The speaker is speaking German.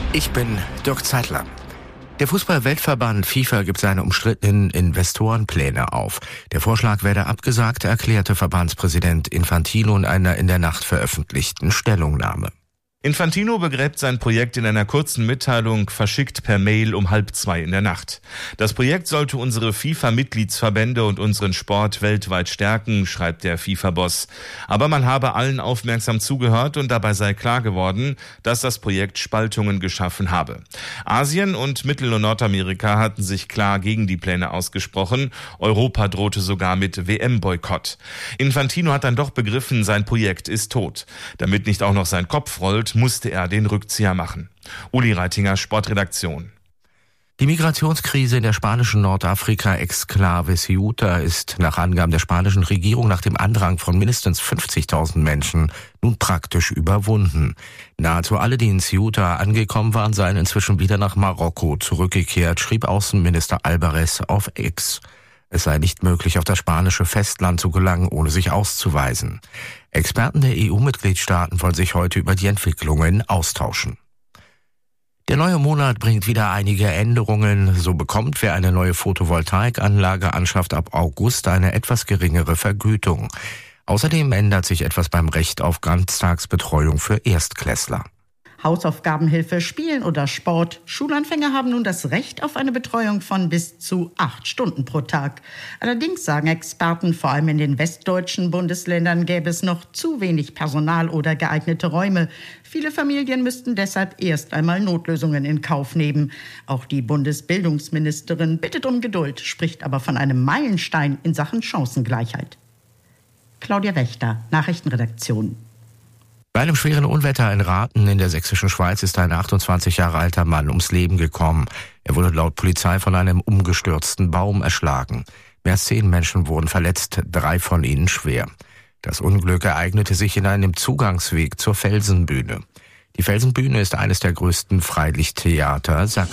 Ich bin Dirk Zeitler. Der Fußball-Weltverband FIFA gibt seine umstrittenen Investorenpläne auf. Der Vorschlag werde abgesagt, erklärte Verbandspräsident Infantino in einer in der Nacht veröffentlichten Stellungnahme. Infantino begräbt sein Projekt in einer kurzen Mitteilung, verschickt per Mail um 1:30 in der Nacht. Das Projekt sollte unsere FIFA-Mitgliedsverbände und unseren Sport weltweit stärken, schreibt der FIFA-Boss. Aber man habe allen aufmerksam zugehört und dabei sei klar geworden, dass das Projekt Spaltungen geschaffen habe. Asien und Mittel- und Nordamerika hatten sich klar gegen die Pläne ausgesprochen. Europa drohte sogar mit WM-Boykott. Infantino hat dann doch begriffen, sein Projekt ist tot. Damit nicht auch noch sein Kopf rollt, musste er den Rückzieher machen. Uli Reitinger, Sportredaktion. Die Migrationskrise in der spanischen Nordafrika-Exklave Ceuta ist nach Angaben der spanischen Regierung nach dem Andrang von mindestens 50.000 Menschen nun praktisch überwunden. Nahezu alle, die in Ceuta angekommen waren, seien inzwischen wieder nach Marokko zurückgekehrt, schrieb Außenminister Albares auf X. Es sei nicht möglich, auf das spanische Festland zu gelangen, ohne sich auszuweisen. Experten der EU-Mitgliedstaaten wollen sich heute über die Entwicklungen austauschen. Der neue Monat bringt wieder einige Änderungen. So bekommt, wer eine neue Photovoltaikanlage anschafft, ab August eine etwas geringere Vergütung. Außerdem ändert sich etwas beim Recht auf Ganztagsbetreuung für Erstklässler. Hausaufgabenhilfe, Spielen oder Sport. Schulanfänger haben nun das Recht auf eine Betreuung von bis zu 8 Stunden pro Tag. Allerdings sagen Experten, vor allem in den westdeutschen Bundesländern gäbe es noch zu wenig Personal oder geeignete Räume. Viele Familien müssten deshalb erst einmal Notlösungen in Kauf nehmen. Auch die Bundesbildungsministerin bittet um Geduld, spricht aber von einem Meilenstein in Sachen Chancengleichheit. Claudia Wächter, Nachrichtenredaktion. Bei einem schweren Unwetter in Rathen in der sächsischen Schweiz ist ein 28 Jahre alter Mann ums Leben gekommen. Er wurde laut Polizei von einem umgestürzten Baum erschlagen. Mehr als 10 Menschen wurden verletzt, 3 von ihnen schwer. Das Unglück ereignete sich in einem Zugangsweg zur Felsenbühne. Die Felsenbühne ist eines der größten Freilichttheater Sachsens.